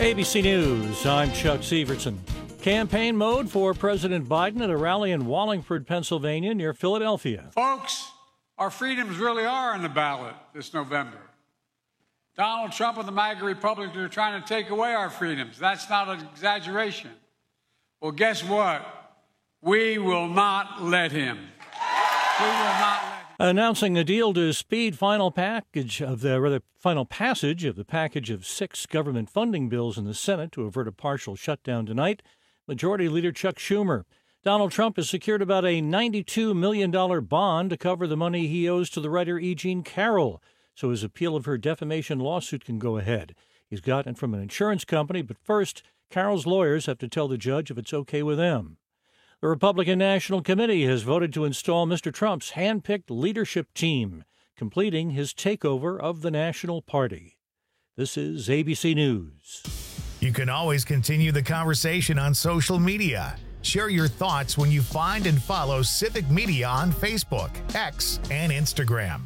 ABC News, I'm Chuck Severson. Campaign mode for President Biden at a rally in Wallingford, Pennsylvania, near Philadelphia. Folks, our freedoms really are on the ballot this November. Donald Trump and the MAGA Republicans are trying to take away our freedoms. That's not an exaggeration. Well, guess what? We will not let him. We will not let him. Announcing a deal to speed final passage of the package of 6 government funding bills in the Senate to avert a partial shutdown tonight, Majority Leader Chuck Schumer. Donald Trump has secured about a $92 million bond to cover the money he owes to the writer E. Jean Carroll, so his appeal of her defamation lawsuit can go ahead. He's gotten it from an insurance company, but first, Carroll's lawyers have to tell the judge if it's okay with them. The Republican National Committee has voted to install Mr. Trump's hand-picked leadership team, completing his takeover of the National Party. This is ABC News. You can always continue the conversation on social media. Share your thoughts when you find and follow Civic Media on Facebook, X, and Instagram.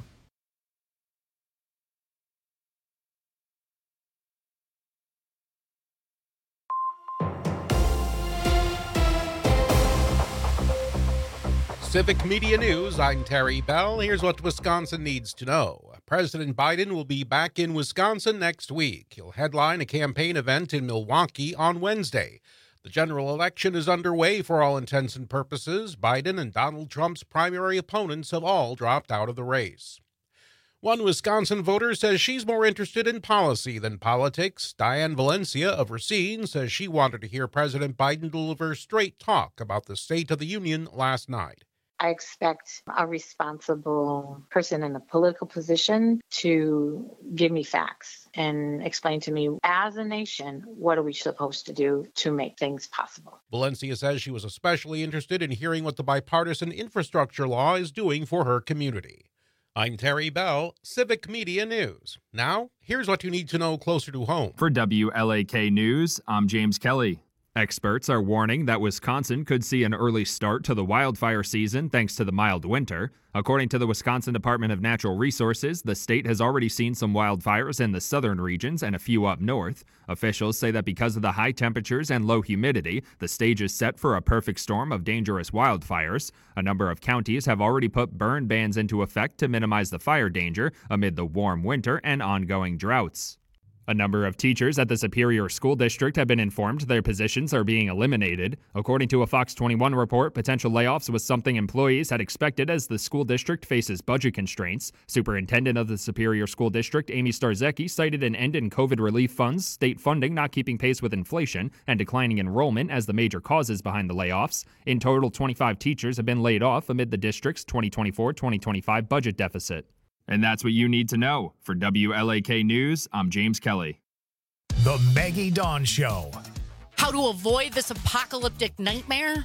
Civic Media News, I'm Terry Bell. Here's what Wisconsin needs to know. President Biden will be back in Wisconsin next week. He'll headline a campaign event in Milwaukee on Wednesday. The general election is underway for all intents and purposes. Biden and Donald Trump's primary opponents have all dropped out of the race. One Wisconsin voter says she's more interested in policy than politics. Diane Valencia of Racine says she wanted to hear President Biden deliver straight talk about the State of the Union last night. I expect a responsible person in a political position to give me facts and explain to me, as a nation, what are we supposed to do to make things possible. Valencia says she was especially interested in hearing what the bipartisan infrastructure law is doing for her community. I'm Terry Bell, Civic Media News. Now, here's what you need to know closer to home. For WLAK News, I'm James Kelly. Experts are warning that Wisconsin could see an early start to the wildfire season thanks to the mild winter. According to the Wisconsin Department of Natural Resources, the state has already seen some wildfires in the southern regions and a few up north. Officials say that because of the high temperatures and low humidity, the stage is set for a perfect storm of dangerous wildfires. A number of counties have already put burn bans into effect to minimize the fire danger amid the warm winter and ongoing droughts. A number of teachers at the Superior School District have been informed their positions are being eliminated. According to a Fox 21 report, potential layoffs was something employees had expected as the school district faces budget constraints. Superintendent of the Superior School District, Amy Starzecki, cited an end in COVID relief funds, state funding not keeping pace with inflation, and declining enrollment as the major causes behind the layoffs. In total, 25 teachers have been laid off amid the district's 2024-2025 budget deficit. And that's what you need to know. For WLAK News, I'm James Kelly. The Maggie Dawn Show. How to avoid this apocalyptic nightmare?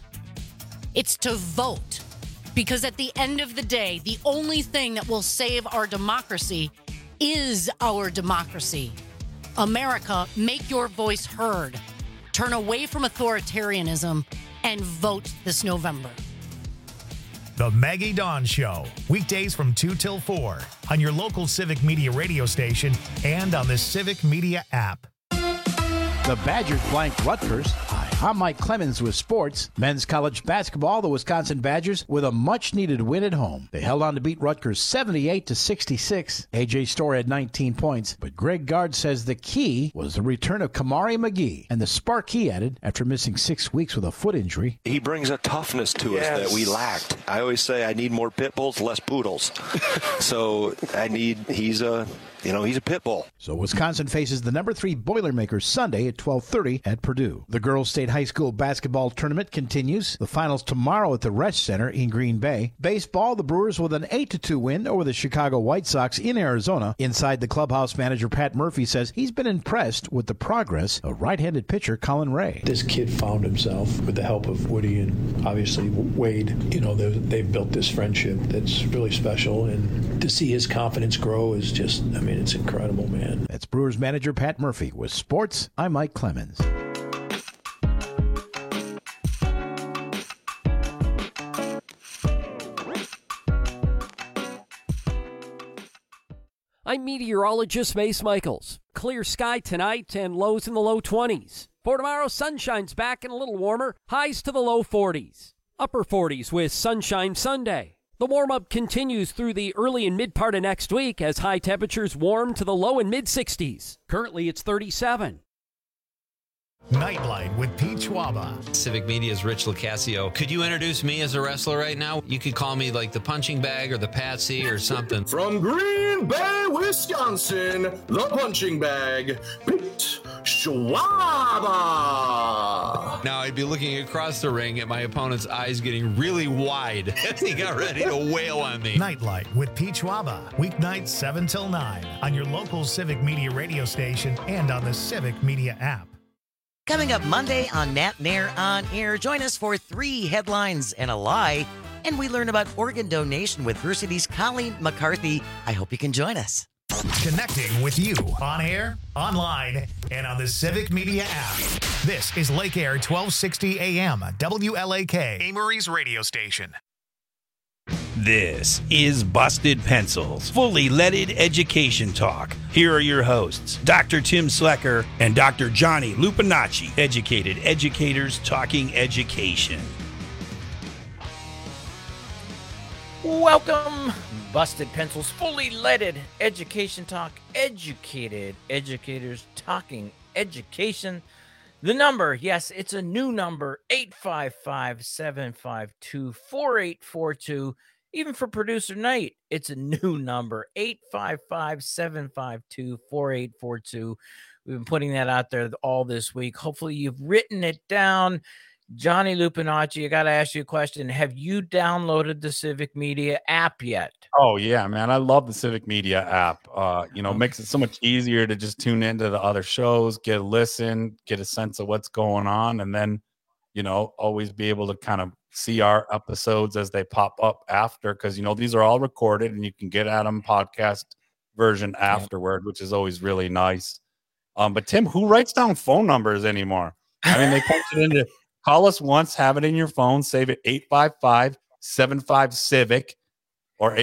It's to vote. Because at the end of the day, the only thing that will save our democracy is our democracy. America, make your voice heard. Turn away from authoritarianism and vote this November. The Maggie Dawn Show, weekdays from 2 till 4 on your local Civic Media radio station and on the Civic Media app. The Badgers blanked Rutgers. Hi, I'm Mike Clemens with sports. Men's college basketball, the Wisconsin Badgers with a much-needed win at home. They held on to beat Rutgers 78-66. A.J. Storr had 19 points, but Greg Gard says the key was the return of Kamari McGee and the spark he added after missing 6 weeks with a foot injury. He brings a toughness to us that we lacked. I always say I need more pit bulls, less poodles. So he's a pit bull. So Wisconsin faces the number 3 Boilermakers Sunday at 12:30 at Purdue. The Girls State High School basketball tournament continues. The finals tomorrow at the Resch Center in Green Bay. Baseball, the Brewers with an 8-2 win over the Chicago White Sox in Arizona. Inside the clubhouse, manager Pat Murphy says he's been impressed with the progress of right-handed pitcher Colin Ray. This kid found himself with the help of Woody and obviously Wade. They've built this friendship that's really special, and to see his confidence grow is just, it's incredible, man. That's Brewers manager Pat Murphy. With sports, I'm Mike Clemens. I'm meteorologist Mace Michaels. Clear sky tonight and lows in the low 20s. For tomorrow, sunshine's back and a little warmer, highs to the low 40s. Upper 40s with sunshine Sunday. The warm-up continues through the early and mid part of next week as high temperatures warm to the low and mid 60s. Currently, it's 37. Nightlight with Pete Schwaba. Civic Media's Rich Lucasio. Could you introduce me as a wrestler right now? You could call me like the punching bag or the patsy or something. From Green Bay, Wisconsin, the punching bag, Pete Schwaba. Now I'd be looking across the ring at my opponent's eyes getting really wide as he got ready to wail on me. Nightlight with Pete Schwaba. Weeknights 7 till 9 on your local Civic Media radio station and on the Civic Media app. Coming up Monday on Nat Nair On Air, join us for 3 headlines and a lie, and we learn about organ donation with Versity's Colleen McCarthy. I hope you can join us. Connecting with you on air, online, and on the Civic Media app. This is Lake Air 1260 AM, WLAK, Amory's radio station. This is Busted Pencils, fully leaded education talk. Here are your hosts, Dr. Tim Slecker and Dr. Johnny Lupinacci, educated educators talking education. Welcome, Busted Pencils, fully leaded education talk, educated educators talking education. The number, yes, it's a new number, 855-752-4842. Even for producer Knight, it's a new number, 855-752-4842. We've been putting that out there all this week. Hopefully you've written it down. Johnny Lupinacci, I got to ask you a question. Have you downloaded the Civic Media app yet? Oh, yeah, man. I love the Civic Media app. Makes it so much easier to just tune into the other shows, get a listen, get a sense of what's going on, and then, always be able to kind of see our episodes as they pop up after, because, these are all recorded and you can get at them podcast version afterward, which is always really nice. But Tim, who writes down phone numbers anymore? I mean, they punch it into call us once, have it in your phone, save it 855-75-CIVIC or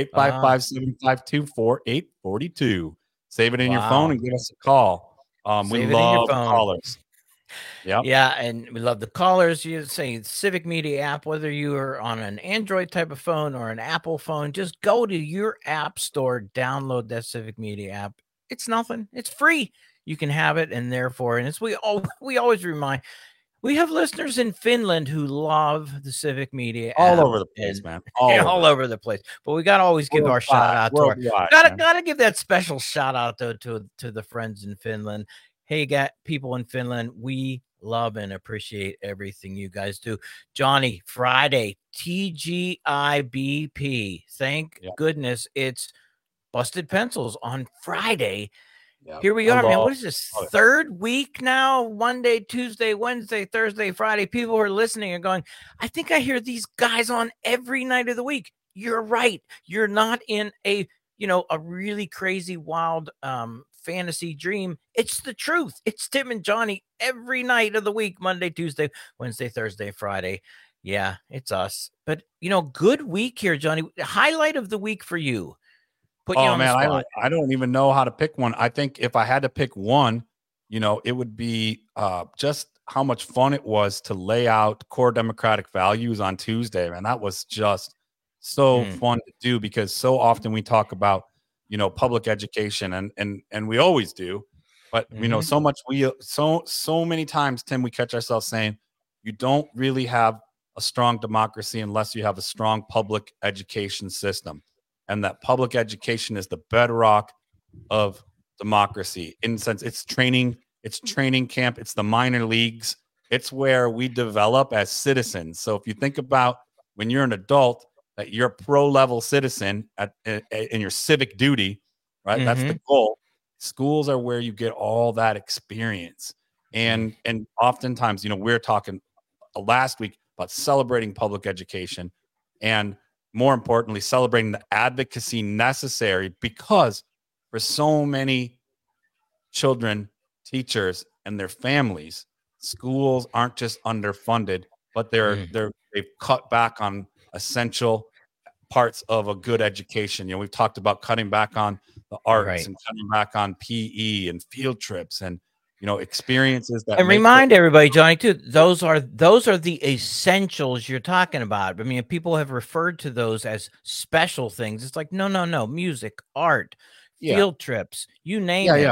855-752-4842. Save it in your phone and give us a call. We love callers. Yep. Yeah, and we love the callers. You say Civic Media app, whether you are on an Android type of phone or an Apple phone, just go to your app store, download that Civic Media app. It's nothing. It's free. You can have it, and therefore, and as we always remind, we have listeners in Finland who love the Civic Media app. All over the place, man. All over the place. But we got to always give our shout out to gotta give that special shout out though to the friends in Finland. Hey, people in Finland, we love and appreciate everything you guys do. Johnny, Friday, TGIBP. Thank goodness it's Busted Pencils on Friday. Yep. Here we are, man. What is this? Third week now? Monday, Tuesday, Wednesday, Thursday, Friday. People who are listening are going, I think I hear these guys on every night of the week. You're right. You're not in a really crazy, wild fantasy dream. It's the truth. It's Tim and Johnny every night of the week, Monday, Tuesday, Wednesday, Thursday, Friday. Yeah, it's us. But, good week here, Johnny. Highlight of the week for you. I don't even know how to pick one. I think if I had to pick one, it would be just how much fun it was to lay out core democratic values on Tuesday. Man, that was just so fun to do, because so often we talk about, public education and we always do, but so many times, Tim, we catch ourselves saying you don't really have a strong democracy unless you have a strong public education system. And that public education is the bedrock of democracy. In a sense, it's training camp, it's the minor leagues, it's where we develop as citizens. So if you think about when you're an adult, that you're a pro-level citizen in your civic duty, right? That's the goal. Schools are where you get all that experience. And oftentimes, we're talking last week about celebrating public education and, more importantly, celebrating the advocacy necessary, because for so many children, teachers, and their families, schools aren't just underfunded, but they've cut back on essential parts of a good education. We've talked about cutting back on the arts and cutting back on PE and field trips and, experiences that. And remind everybody, Johnny, too, those are the essentials you're talking about. I mean, people have referred to those as special things. It's like, no, music, art, field trips, you name it,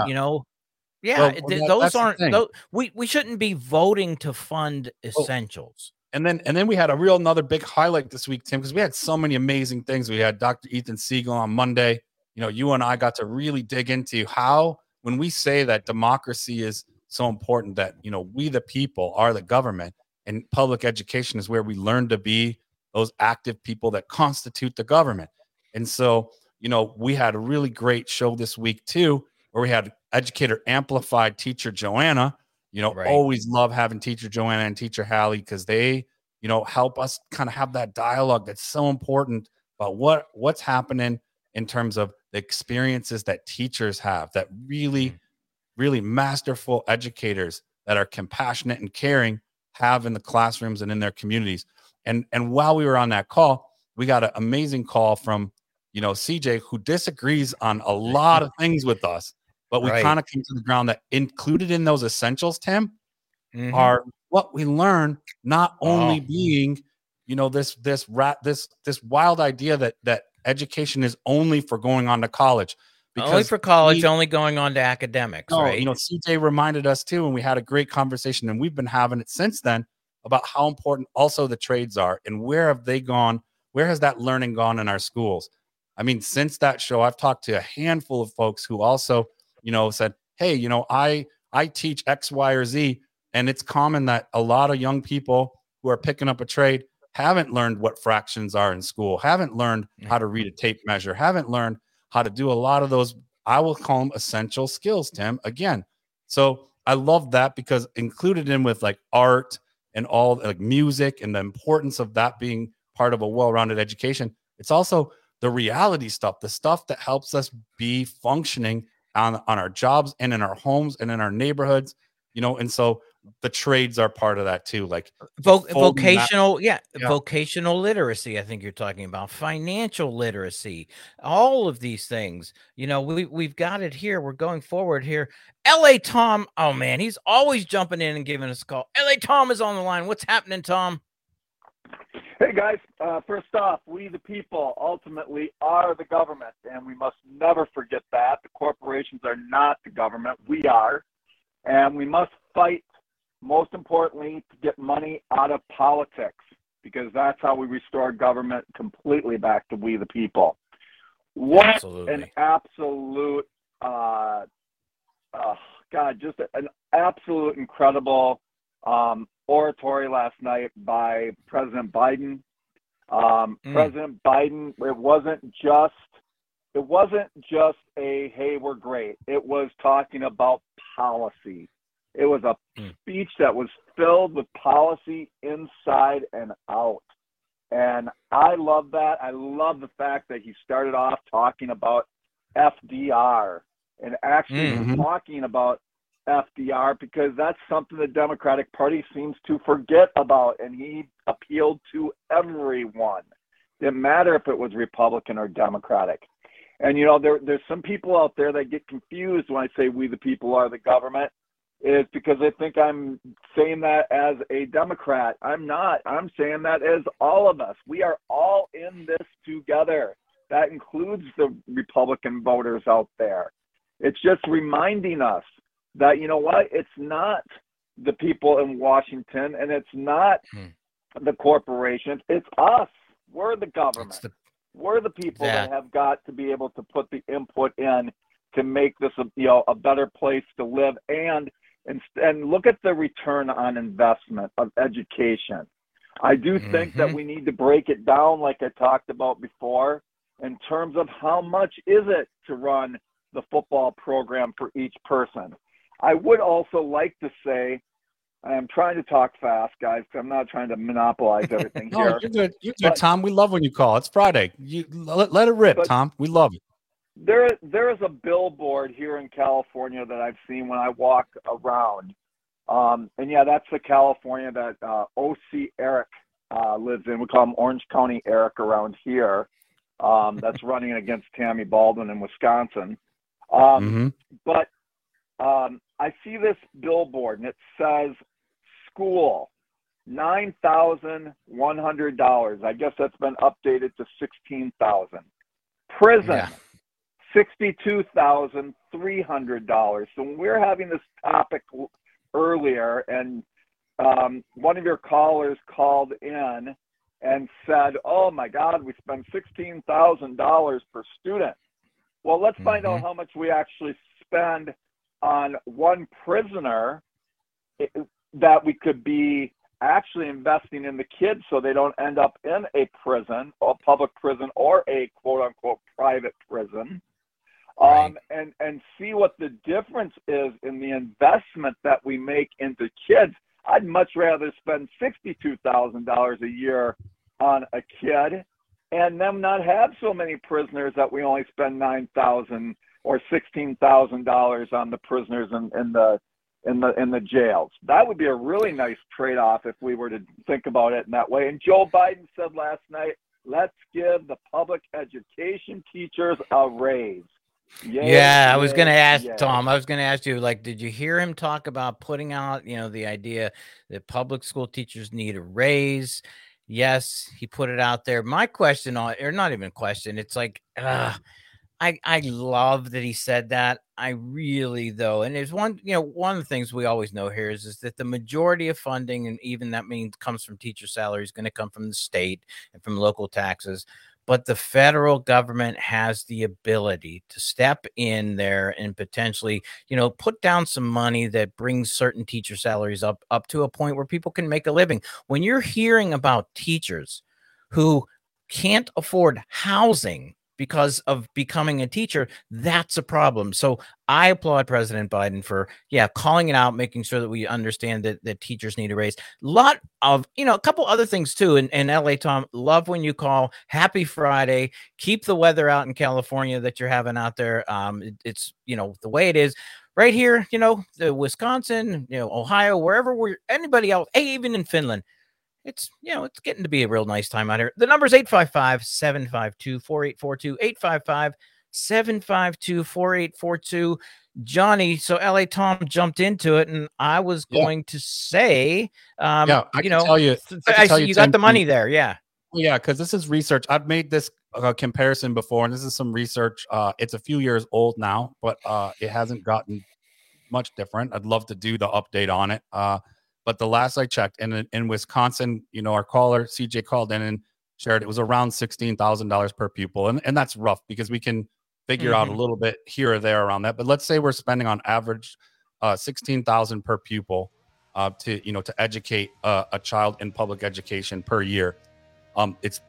those aren't those. We shouldn't be voting to fund essentials. And then we had another big highlight this week, Tim, because we had so many amazing things. We had Dr. Ethan Siegel on Monday. You and I got to really dig into how, when we say that democracy is so important, that, we the people are the government, and public education is where we learn to be those active people that constitute the government. And so, we had a really great show this week too, where we had Educator Amplified teacher Joanna. Always love having teacher Joanna and teacher Hallie, because they, help us kind of have that dialogue that's so important about what's happening in terms of the experiences that teachers have, that really, really masterful educators that are compassionate and caring have in the classrooms and in their communities. And while we were on that call, we got an amazing call from, CJ, who disagrees on a lot of things with us, but we kind of came to the ground that included in those essentials, Tim, are what we learn, not only being, this wild idea that education is only for going on to college. Because only for college, only going on to academics, right? CJ reminded us too, and we had a great conversation, and we've been having it since then, about how important also the trades are, and where have they gone? Where has that learning gone in our schools? I mean, since that show, I've talked to a handful of folks who also, said, hey, I teach X, Y, or Z, and it's common that a lot of young people who are picking up a trade haven't learned what fractions are in school, haven't learned how to read a tape measure, haven't learned how to do a lot of those, I will call them essential skills, Tim, again. So I love that, because included in with like art and all like music and the importance of that being part of a well-rounded education, it's also the reality stuff, the stuff that helps us be functioning on our jobs and in our homes and in our neighborhoods, and so the trades are part of that too, like vocational literacy. I think you're talking about financial literacy, all of these things. We've got it here. We're going forward here. LA Tom, oh man, he's always jumping in and giving us a call. LA Tom is on the line. What's happening, Tom? Hey guys, first off, we the people ultimately are the government, and we must never forget that. The corporations are not the government, we are, and we must fight, most importantly, to get money out of politics, because that's how we restore government completely back to we the people. What an absolute, just an absolute incredible oratory last night by President Biden. President Biden, it wasn't just a, hey, we're great. It was talking about policy. It was a speech that was filled with policy inside and out. And I love that. I love the fact that he started off talking about FDR and actually talking about FDR, because that's something the Democratic Party seems to forget about, and he appealed to everyone. Didn't matter if it was Republican or Democratic. And there's some people out there that get confused when I say we the people are the government, is because they think I'm saying that as a Democrat. I'm not. I'm saying that as all of us. We are all in this together. That includes the Republican voters out there. It's just reminding us that, it's not the people in Washington, and it's not the corporations. It's us. We're the government. We're the people that have got to be able to put the input in to make this a better place to live, and look at the return on investment of education. I do think that we need to break it down, like I talked about before, in terms of how much is it to run the football program for each person. I would also like to say, I'm trying to talk fast, guys, because I'm not trying to monopolize everything No, here. you're good. You're good, Tom. We love when you call. It's Friday. You let it rip, Tom. We love it. There is a billboard here in California that I've seen when I walk around. And yeah, that's the California that O.C. Eric lives in. We call him Orange County Eric around here. That's running against Tammy Baldwin in Wisconsin. But I see this billboard, and it says school, $9,100. I guess that's been updated to $16,000. Prison, $62,300. So when we were having this topic earlier, and one of your callers called in and said, "Oh my God, we spend $16,000 per student." Well, let's find out how much we actually spend on one prisoner that we could be actually investing in the kids so they don't end up in a prison, a public prison, or a quote unquote private prison. And see what the difference is in the investment that we make into kids. I'd much rather spend $62,000 a year on a kid and them not have so many prisoners that we only spend $9,000 or $16,000 on the prisoners in the jails. That would be a really nice trade-off if we were to think about it in that way. And Joe Biden said last night, let's give the public education teachers a raise. I was going to ask Tom. I was going to ask you, like, did you hear him talk about putting out, the idea that public school teachers need a raise? Yes, he put it out there. My question, or not even question, it's like, I love that he said that. I really, though, and there's one of the things we always know here is that the majority of funding, and even that means comes from teacher salaries, going to come from the state and from local taxes. But the federal government has the ability to step in there and potentially, put down some money that brings certain teacher salaries up to a point where people can make a living. When you're hearing about teachers who can't afford housing because of becoming a teacher, that's a problem. So I applaud President Biden for, calling it out, making sure that we understand that teachers need a raise. Lot of, a couple other things too. In LA, Tom, love when you call. Happy Friday. Keep the weather out in California that you're having out there. It's, the way it is right here, the Wisconsin, Ohio, wherever anybody else, even in Finland. It's, it's getting to be a real nice time out here. The number is 855-752-4842, 855-752-4842. Johnny, so LA Tom jumped into it, and I was going to say, I can tell you, you got the money there. Yeah, because this is research. I've made this comparison before, and this is some research. It's a few years old now, but it hasn't gotten much different. I'd love to do the update on it. But the last I checked, in Wisconsin, our caller, CJ, called in and shared it was around $16,000 per pupil. And that's rough because we can figure out a little bit here or there around that. But let's say we're spending on average $16,000 per pupil to educate a child in public education per year. It's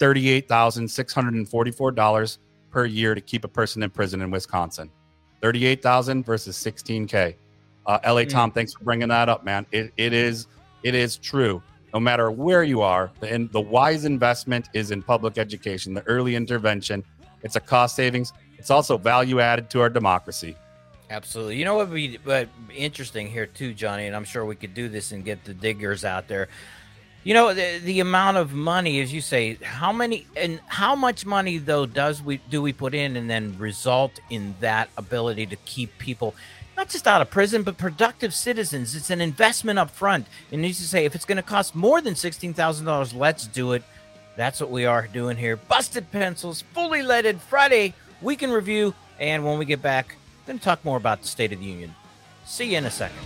$38,644 per year to keep a person in prison in Wisconsin. $38,000 versus $16K. LA Tom, thanks for bringing that up, man. It is true. No matter where you are, and the wise investment is in public education, the early intervention. It's a cost savings. It's also value added to our democracy. Absolutely. You know what would be interesting here too, Johnny, and I'm sure we could do this and get the diggers out there. The amount of money, as you say, how much money though do we put in and then result in that ability to keep people not just out of prison, but productive citizens? It's an investment up front. It needs to say, if it's going to cost more than $16,000, let's do it. That's what we are doing here. Busted Pencils, fully leaded Friday weekend review. And when we get back, I'm going to talk more about the State of the Union. See you in a second.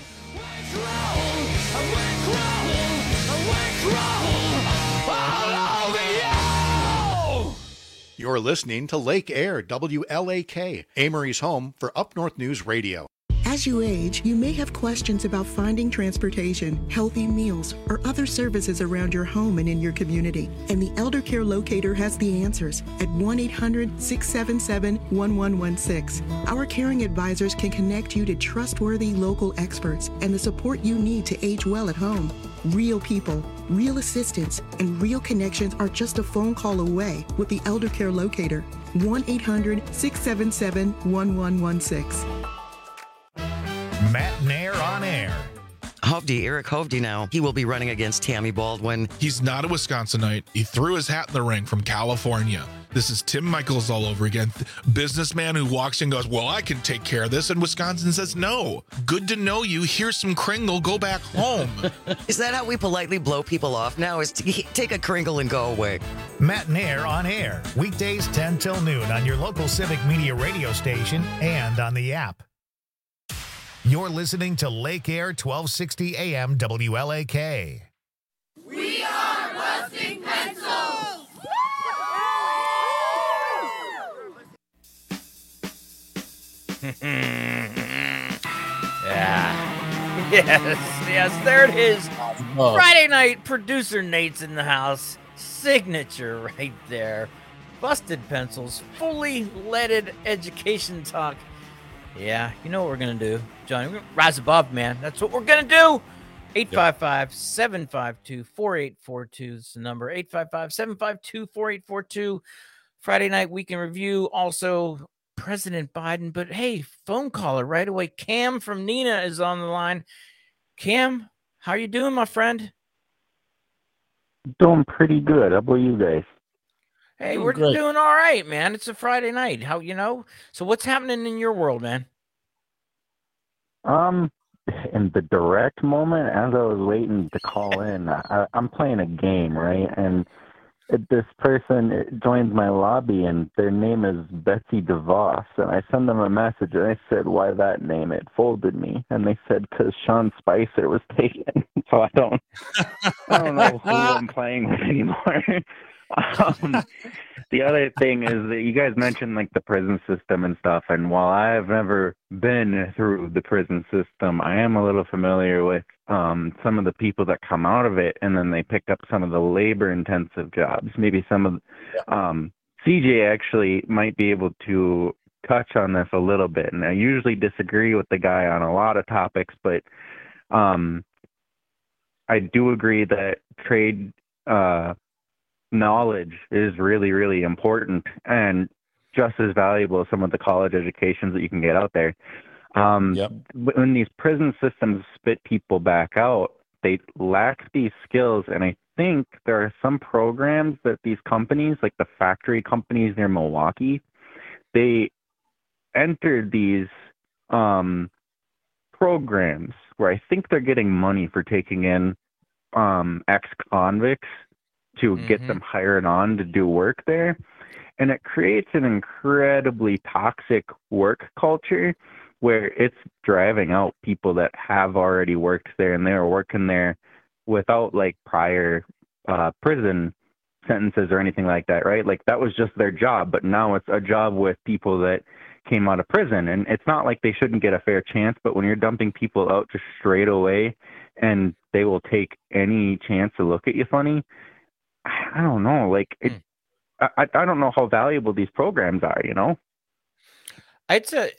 You're listening to Lake Air, WLAK, Amory's home for Up North News Radio. As you age, you may have questions about finding transportation, healthy meals, or other services around your home and in your community. And the Elder Care Locator has the answers at 1-800-677-1116. Our caring advisors can connect you to trustworthy local experts and the support you need to age well at home. Real people, real assistance, and real connections are just a phone call away with the Elder Care Locator. 1-800-677-1116. Matt Nair on air. Hovde, Eric Hovde now. He will be running against Tammy Baldwin. He's not a Wisconsinite. He threw his hat in the ring from California. This is Tim Michaels all over again. Businessman who walks in and goes, well, I can take care of this. And Wisconsin says, no. Good to know you. Here's some Kringle. Go back home. Is that how we politely blow people off now? Is to take a Kringle and go away? Matt and Air on air. Weekdays 10 till noon on your local Civic Media radio station and on the app. You're listening to Lake Air 1260 AM WLAK. We are busting pencils! Yeah. Yes, there it is. Friday night, producer Nate's in the house. Signature right there. Busted Pencils, fully leaded education talk. Yeah, you know what we're going to do, Johnny. We're gonna rise above, man. That's what we're going to do. 855-752-4842 is the number. 855-752-4842. Friday night weekend review. Also, President Biden. But hey, phone caller right away. Cam from Nina is on the line. Cam, how are you doing, my friend? Doing pretty good. How about you guys? Hey, we're doing all right, man. It's a Friday night. How, you know? So what's happening in your world, man? In the direct moment, as I was waiting to call in, I'm playing a game, right? And this person joins my lobby, and their name is Betsy DeVos. And I send them a message, and I said, why that name? It folded me. And they said, because Sean Spicer was taken. So I don't know who I'm playing with anymore. The other thing is that you guys mentioned like the prison system and stuff, and while I've never been through the prison system, I am a little familiar with some of the people that come out of it, and then they pick up some of the labor-intensive jobs. Maybe some of CJ actually might be able to touch on this a little bit, and I usually disagree with the guy on a lot of topics, but I do agree that trade knowledge is really, really important and just as valuable as some of the college educations that you can get out there. When these prison systems spit people back out, they lack these skills. And I think there are some programs that these companies, like the factory companies near Milwaukee, they entered these programs where I think they're getting money for taking in ex-convicts to get them hired on to do work there. And it creates an incredibly toxic work culture where it's driving out people that have already worked there, and they were working there without like prior prison sentences or anything like that, right? Like that was just their job, but now it's a job with people that came out of prison. And it's not like they shouldn't get a fair chance, but when you're dumping people out just straight away and they will take any chance to look at you funny, I don't know. Like, I don't know how valuable these programs are, you know? It's I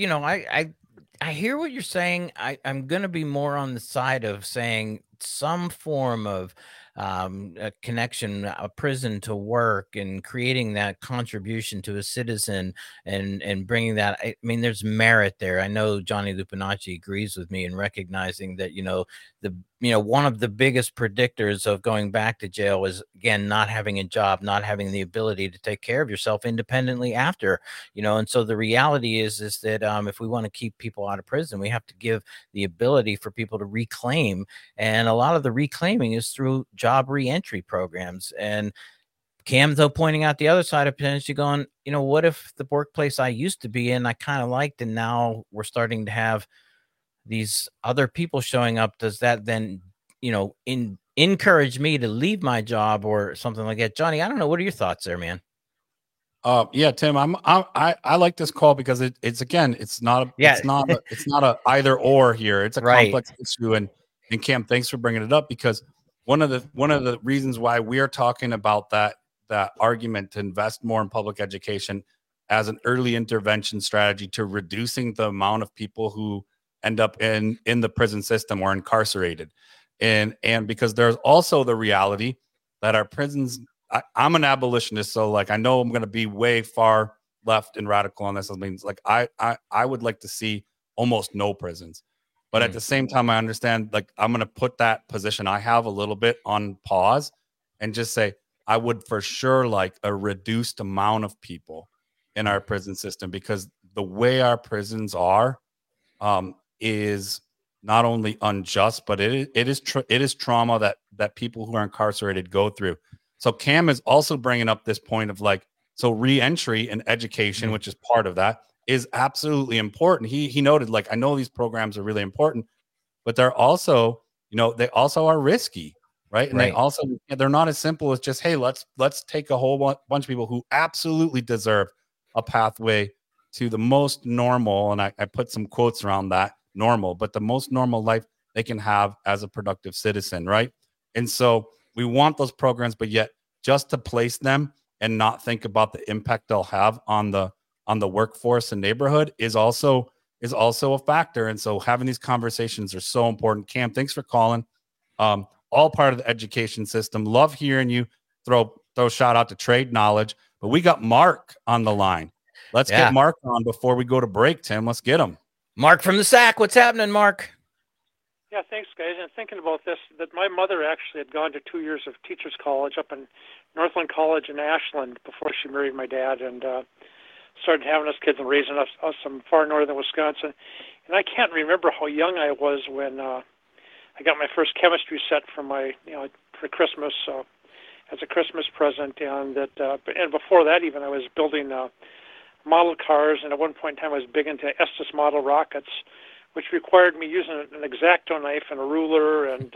hear what you're saying. I'm going to be more on the side of saying some form of a connection, a prison to work, and creating that contribution to a citizen and bringing that. I mean, there's merit there. I know Johnny Lupinacci agrees with me in recognizing that, one of the biggest predictors of going back to jail is, again, not having a job, not having the ability to take care of yourself independently after, and so the reality is that if we want to keep people out of prison, we have to give the ability for people to reclaim. And a lot of the reclaiming is through job reentry programs. And Cam, though, pointing out the other side of potentially going, what if the workplace I used to be in, I kind of liked, and now we're starting to have these other people showing up? Does that then, encourage me to leave my job or something like that? Johnny, I don't know. What are your thoughts there, man? Yeah, Tim, I like this call because it's not a either or here. It's a complex issue, and Cam, thanks for bringing it up, because one of the reasons why we are talking about that argument to invest more in public education as an early intervention strategy to reducing the amount of people who end up in the prison system or incarcerated. And because there's also the reality that our prisons, I'm an abolitionist, so like I know I'm going to be way far left and radical on this. I mean, like I would like to see almost no prisons, But at the same time, I understand, like, I'm going to put that position I have a little bit on pause and just say, I would for sure like a reduced amount of people in our prison system, because the way our prisons are is not only unjust, but it is trauma that people who are incarcerated go through. So Cam is also bringing up this point of like, so re-entry and education, which is part of that, is absolutely important. He noted, like, I know these programs are really important, but they're also, they also are risky, right? And they're not as simple as just, hey, let's take a whole bunch of people who absolutely deserve a pathway to the most normal, and I put some quotes around that, normal, but the most normal life they can have as a productive citizen, right? And so we want those programs, but yet just to place them and not think about the impact they'll have on the workforce and neighborhood is also a factor. And so having these conversations are so important. Cam, thanks for calling. All part of the education system. Love hearing you throw a shout out to Trade Knowledge. But we got Mark on the line. Let's get Mark on before we go to break, Tim. Let's get him. Mark from the SAC. What's happening, Mark? Yeah, thanks, guys. And thinking about this, that my mother actually had gone to 2 years of teacher's college up in Northland College in Ashland before she married my dad, and started having us kids and raising us from far northern Wisconsin. And I can't remember how young I was when I got my first chemistry set for my, for Christmas as a Christmas present. And and before that, even I was building model cars, and at one point in time I was big into Estes model rockets, which required me using an X-Acto knife and a ruler, and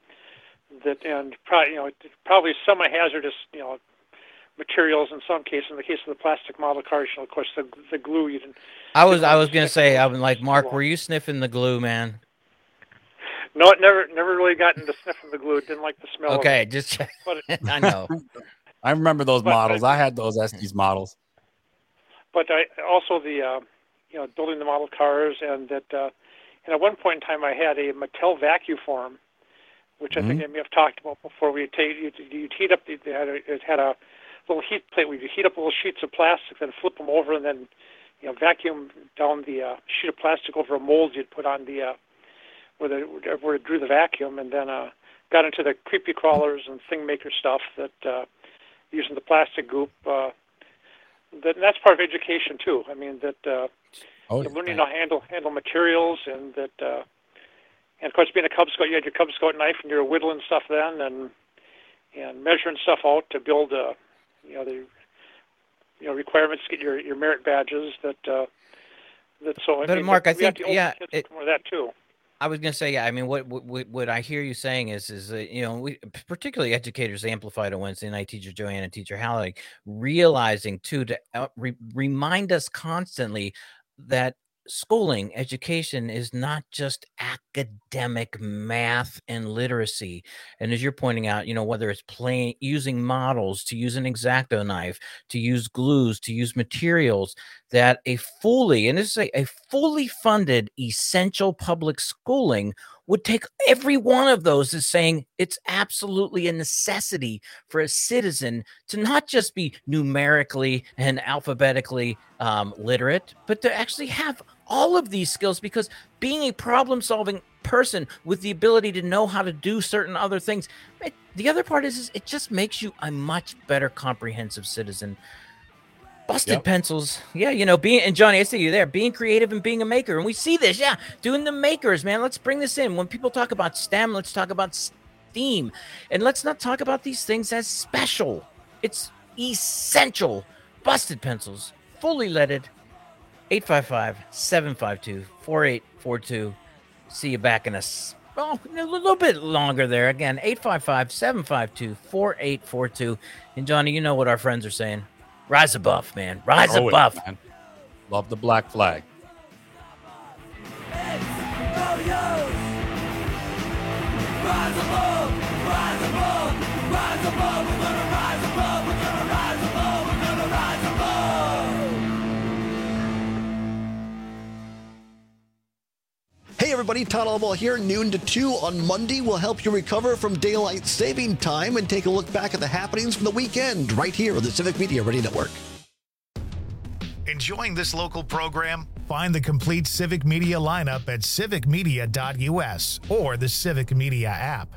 probably semi-hazardous, materials in some cases. In the case of the plastic model cars, of course, the glue you didn't. I was going to say, I'm like, Mark, were you sniffing the glue, man? No, it never really got into sniffing the glue. Didn't like the smell. Okay, of it. just I know. I remember those models. I had those Estes models. But I also building the model cars, and and at one point in time I had a Mattel Vacuform, which I think I may have talked about before. You'd heat up. It had a little heat plate where you heat up little sheets of plastic, then flip them over, and then vacuum down the sheet of plastic over a mold you'd put on the where it drew the vacuum, and then got into the creepy crawlers and thing maker stuff that using the plastic goop. That's part of education too. I mean learning how to handle materials, and and of course being a Cub Scout, you had your Cub Scout knife and you're whittling stuff then, and measuring stuff out to build the requirements to get your merit badges. But Mark, I think more of that too. I was going to say, I mean, what I hear you saying is that, we, particularly educators, amplified on Wednesday night, Teacher Joanne and Teacher Halleck, realizing too, to remind us constantly that schooling, education is not just academic math and literacy. And as you're pointing out, whether it's using models, to use an X-Acto knife, to use glues, to use materials, that a fully funded essential public schooling would take every one of those as saying it's absolutely a necessity for a citizen to not just be numerically and alphabetically literate, but to actually have all of these skills, because being a problem-solving person with the ability to know how to do certain other things, the other part is it just makes you a much better comprehensive citizen. Busted Pencils, being, and Johnny, I see you there, being creative and being a maker, and we see this, doing the makers, man. Let's bring this in. When people talk about STEM, let's talk about STEAM, and let's not talk about these things as special. It's essential. Busted Pencils, fully leaded. 855-752-4842. See you back in a little bit longer there. Again, 855-752-4842. And Johnny, you know what our friends are saying. Rise above, man. Rise above. Man. Love the black flag. Rise above, rise above, rise above. We're gonna rise above, we're gonna rise above, we're gonna rise above. Hey everybody, Todd Albaugh here, noon to 2 on Monday. We'll help you recover from daylight saving time and take a look back at the happenings from the weekend right here on the Civic Media Radio Network. Enjoying this local program? Find the complete Civic Media lineup at civicmedia.us or the Civic Media app.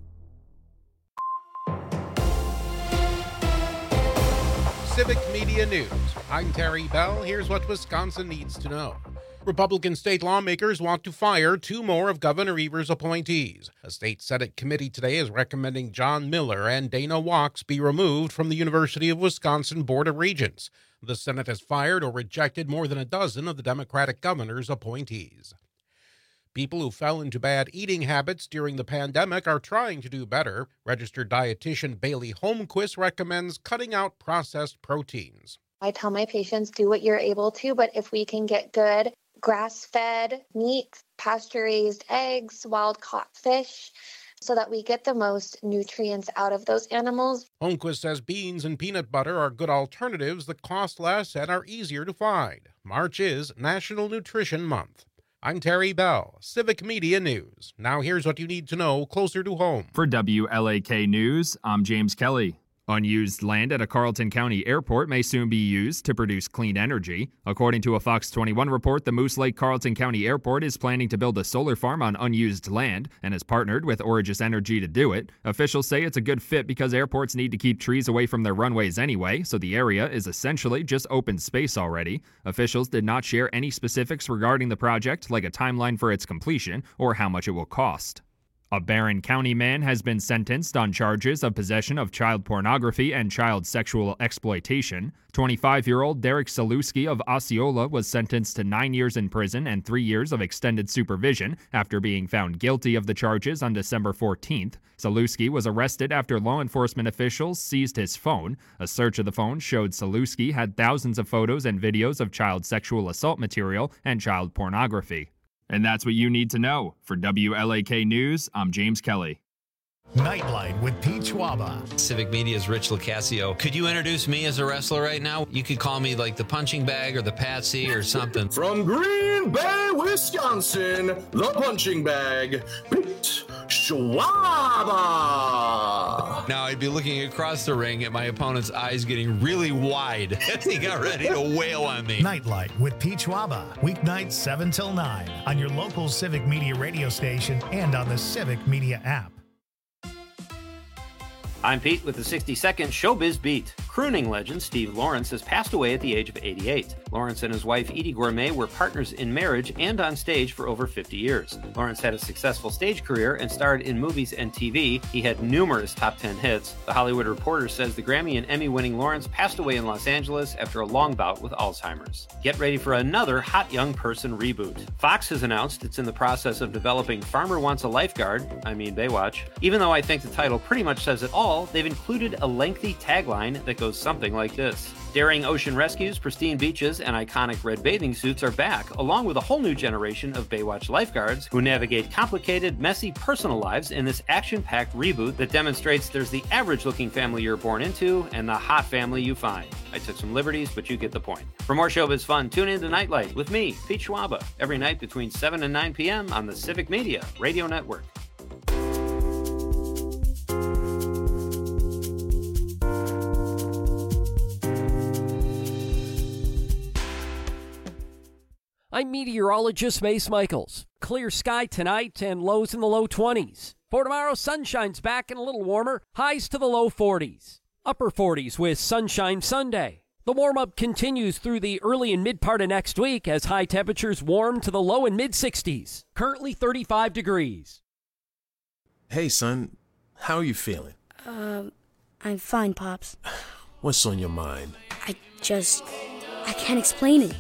Civic Media News. I'm Terry Bell. Here's what Wisconsin needs to know. Republican state lawmakers want to fire 2 more of Governor Evers' appointees. A state Senate committee today is recommending John Miller and Dana Wachs be removed from the University of Wisconsin Board of Regents. The Senate has fired or rejected more than a dozen of the Democratic governor's appointees. People who fell into bad eating habits during the pandemic are trying to do better. Registered dietitian Bailey Holmquist recommends cutting out processed proteins. I tell my patients, do what you're able to, but if we can get good grass-fed meat, pasture-raised eggs, wild-caught fish, so that we get the most nutrients out of those animals. Holmquist says beans and peanut butter are good alternatives that cost less and are easier to find. March is National Nutrition Month. I'm Terry Bell, Civic Media News. Now here's what you need to know closer to home. For WLAK News, I'm James Kelly. Unused land at a Carleton County airport may soon be used to produce clean energy. According to a Fox 21 report, the Moose Lake Carleton County Airport is planning to build a solar farm on unused land and has partnered with Origis Energy to do it. Officials say it's a good fit because airports need to keep trees away from their runways anyway, so the area is essentially just open space already. Officials did not share any specifics regarding the project, like a timeline for its completion or how much it will cost. A Barron County man has been sentenced on charges of possession of child pornography and child sexual exploitation. 25-year-old Derek Saluski of Osceola was sentenced to 9 years in prison and 3 years of extended supervision after being found guilty of the charges on December 14th. Saluski was arrested after law enforcement officials seized his phone. A search of the phone showed Saluski had thousands of photos and videos of child sexual assault material and child pornography. And that's what you need to know. For WLAK News, I'm James Kelly. Nightlight with Pete Schwaba. Civic Media's Rich Lucasio. Could you introduce me as a wrestler right now? You could call me like the punching bag or the patsy or something. From Green Bay, Wisconsin, the punching bag, Pete Schwaba. Now I'd be looking across the ring at my opponent's eyes getting really wide as he got ready to wail on me. Nightlight with Pete Schwaba. Weeknights 7 till 9 on your local Civic Media radio station and on the Civic Media app. I'm Pete with the 60-second Showbiz Beat. Crooning legend Steve Lawrence has passed away at the age of 88. Lawrence and his wife Edie Gourmet were partners in marriage and on stage for over 50 years. Lawrence had a successful stage career and starred in movies and TV. He had numerous top 10 hits. The Hollywood Reporter says the Grammy and Emmy-winning Lawrence passed away in Los Angeles after a long bout with Alzheimer's. Get ready for another Hot Young Person reboot. Fox has announced it's in the process of developing Farmer Wants a Lifeguard, Baywatch. Even though I think the title pretty much says it all, they've included a lengthy tagline that goes something like this. Daring ocean rescues, pristine beaches, and iconic red bathing suits are back, along with a whole new generation of Baywatch lifeguards who navigate complicated, messy personal lives in this action-packed reboot that demonstrates there's the average-looking family you're born into and the hot family you find. I took some liberties, but you get the point. For more showbiz fun, tune in to Nightlight with me, Pete Schwaba, every night between 7 and 9 p.m. on the Civic Media Radio Network. I'm meteorologist Mace Michaels. Clear sky tonight and lows in the low 20s. For tomorrow, sunshine's back and a little warmer, highs to the low 40s. Upper 40s with Sunshine Sunday. The warm-up continues through the early and mid part of next week as high temperatures warm to the low and mid 60s. Currently 35 degrees. Hey, son. How are you feeling? I'm fine, Pops. What's on your mind? I can't explain it.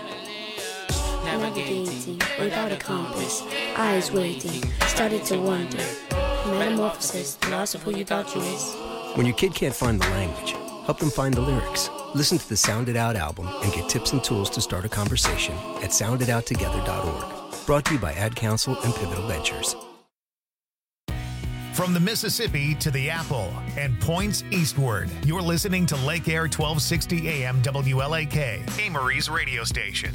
Navigating without a compass, eyes waiting, started to wonder. Metamorphosis, loss of who you thought you was. When your kid can't find the language, help them find the lyrics. Listen to the Sound It Out album and get tips and tools to start a conversation at sounditouttogether.org. Brought to you by Ad Council and Pivotal Ventures. From the Mississippi to the Apple and points eastward, you're listening to Lake Air 1260 AM WLAK, Amory's radio station.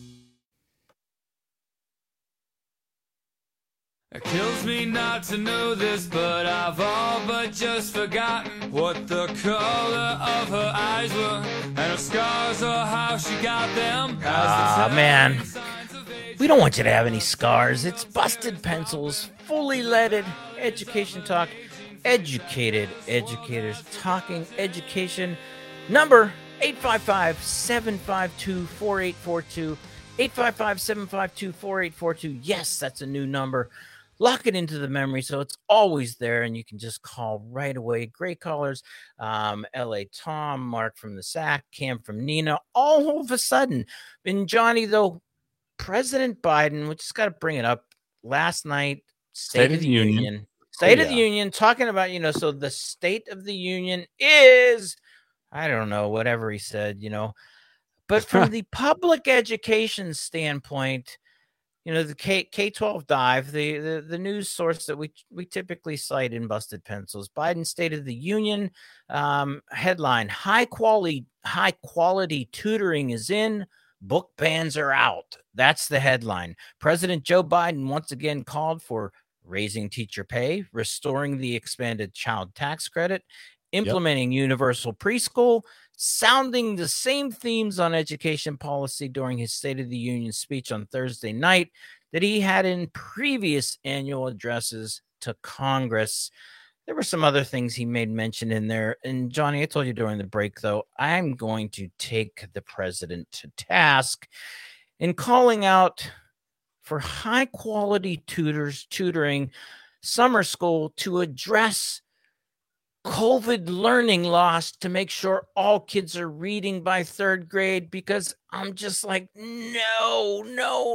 It kills me not to know this, but I've all but just forgotten what the color of her eyes were, and her scars or how she got them. Man, We don't want you to have any scars. It's Busted Pencils, fully leaded education talk, educated educators talking education. Number 855-752-4842. 855-752-4842. Yes, that's a new number. Lock it into the memory so it's always there, and you can just call right away. Great callers. L.A. Tom, Mark from the SAC, Cam from Nina. All of a sudden, and Johnny, though, President Biden, we just got to bring it up, last night, State of the Union. State of the Union, talking about, so the State of the Union is, I don't know, whatever he said, But from the public education standpoint, the K-12 Dive, the news source that we typically cite in Busted Pencils, Biden State of the Union headline: high quality tutoring is in, book bans are out. That's the headline. President Joe Biden once again called for raising teacher pay, restoring the expanded child tax credit, implementing universal preschool, sounding the same themes on education policy during his State of the Union speech on Thursday night that he had in previous annual addresses to Congress. There were some other things he made mention in there. And Johnny, I told you during the break, though, I'm going to take the president to task in calling out for high quality tutoring, summer school to address COVID learning loss, to make sure all kids are reading by third grade, because I'm just like, no,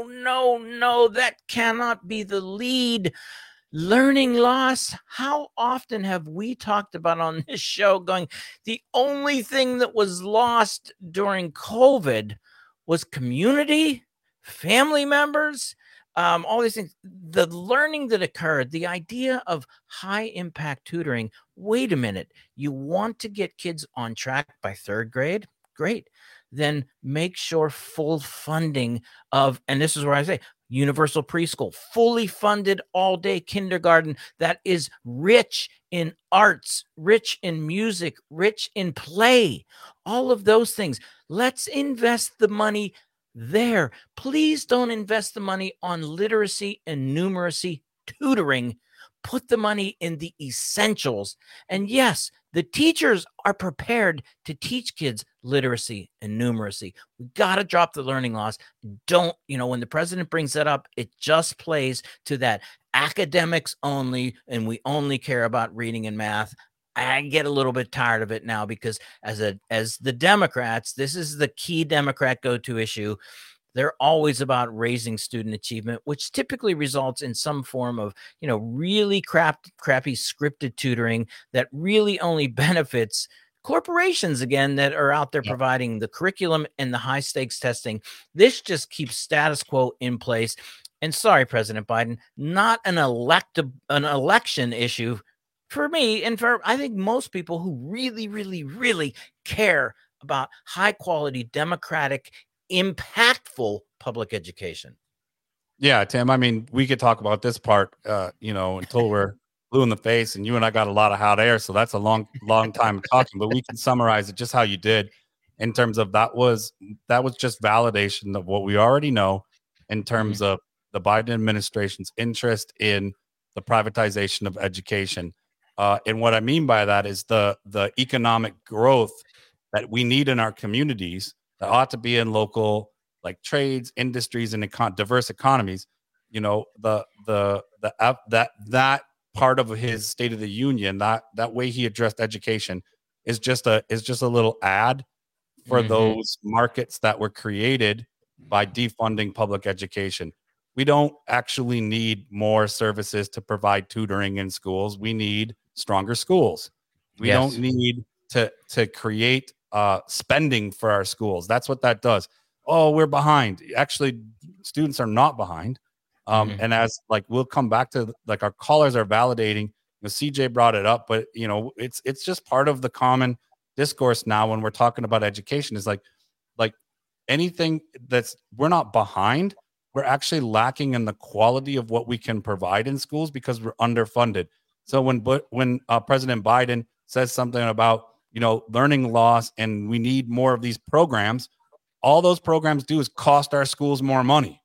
that cannot be the lead. Learning loss. How often have we talked about on this show going, the only thing that was lost during COVID was community, family members, all these things, the learning that occurred, the idea of high impact tutoring. Wait a minute. You want to get kids on track by third grade? Great. Then make sure full funding of, and this is where I say, universal preschool, fully funded all day kindergarten that is rich in arts, rich in music, rich in play, all of those things. Let's invest the money there. Please don't invest the money on literacy and numeracy tutoring. Put the money in the essentials. And yes, the teachers are prepared to teach kids literacy and numeracy. We got to drop the learning loss. Don't, when the president brings that up, it just plays to that academics only, and we only care about reading and math. I get a little bit tired of it now, because as the Democrats, this is the key Democrat go-to issue. They're always about raising student achievement, which typically results in some form of, really crappy scripted tutoring that really only benefits corporations, again, that are out there providing the curriculum and the high stakes testing. This just keeps status quo in place. And sorry, President Biden, not an election issue for me, and for I think most people who really, really, really care about high quality, democratic, impactful public education. Yeah, Tim, I mean, we could talk about this part, until we're blue in the face, and you and I got a lot of hot air. So that's a long time talking, but we can summarize it just how you did, in terms of that was just validation of what we already know in terms of the Biden administration's interest in the privatization of education. And what I mean by that is the economic growth that we need in our communities that ought to be in local, like, trades, industries, and diverse economies. That part of his State of the Union, that way he addressed education is just a little ad for those markets that were created by defunding public education. We don't actually need more services to provide tutoring in schools. We need stronger schools. We don't need to create spending for our schools. That's what that does. Oh, we're behind. Actually, students are not behind. And as we'll come back to, our callers are validating. CJ brought it up, but it's just part of the common discourse now when we're talking about education, is like anything we're not behind. We're actually lacking in the quality of what we can provide in schools because we're underfunded. So when President Biden says something about, learning loss and we need more of these programs, all those programs do is cost our schools more money.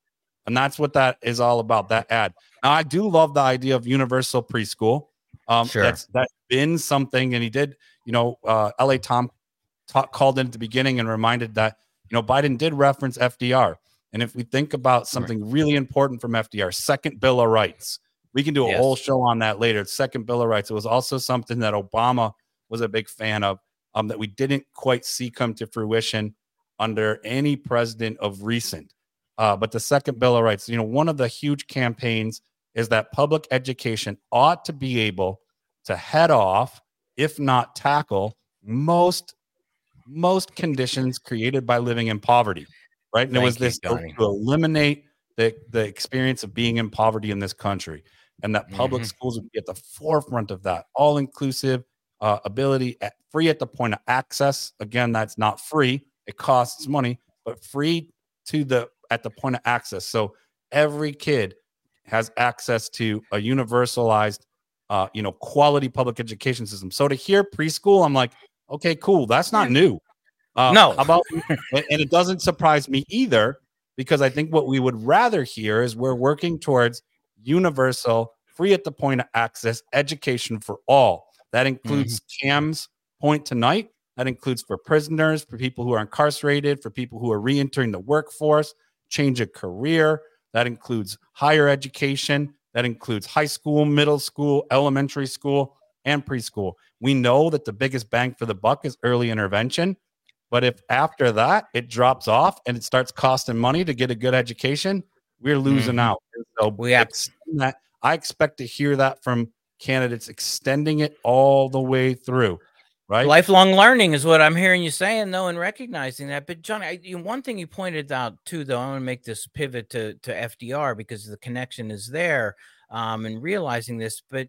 And that's what that is all about, that ad. Now, I do love the idea of universal preschool. Sure. That's been something. And he did, L.A. Tom called in at the beginning and reminded that, Biden did reference FDR. And if we think about something really important from FDR, Second Bill of Rights, we can do a whole show on that later. Second Bill of Rights. It was also something that Obama was a big fan of, that we didn't quite see come to fruition under any president of recent. But the Second Bill of Rights, one of the huge campaigns is that public education ought to be able to head off, if not tackle, most conditions created by living in poverty, right? And it was this to eliminate the experience of being in poverty in this country, and that public schools would be at the forefront of that, all-inclusive ability, free at the point of access. Again, that's not free. It costs money, but free at the point of access. So every kid has access to a universalized, quality public education system. So to hear preschool, I'm like, okay, cool. That's not new. No. How about, and it doesn't surprise me either, because I think what we would rather hear is we're working towards universal, free at the point of access education for all. That includes Cam's point tonight. That includes for prisoners, for people who are incarcerated, for people who are re-entering the workforce, change a career. That includes higher education. That includes high school, middle school, elementary school, and preschool. We know that the biggest bang for the buck is early intervention. But if after that it drops off and it starts costing money to get a good education, we're losing out. So I expect to hear that from candidates, extending it all the way through. Right. Lifelong learning is what I'm hearing you saying, though, and recognizing that. But John, one thing you pointed out too, though, I want to make this pivot to FDR because the connection is there, and realizing this. But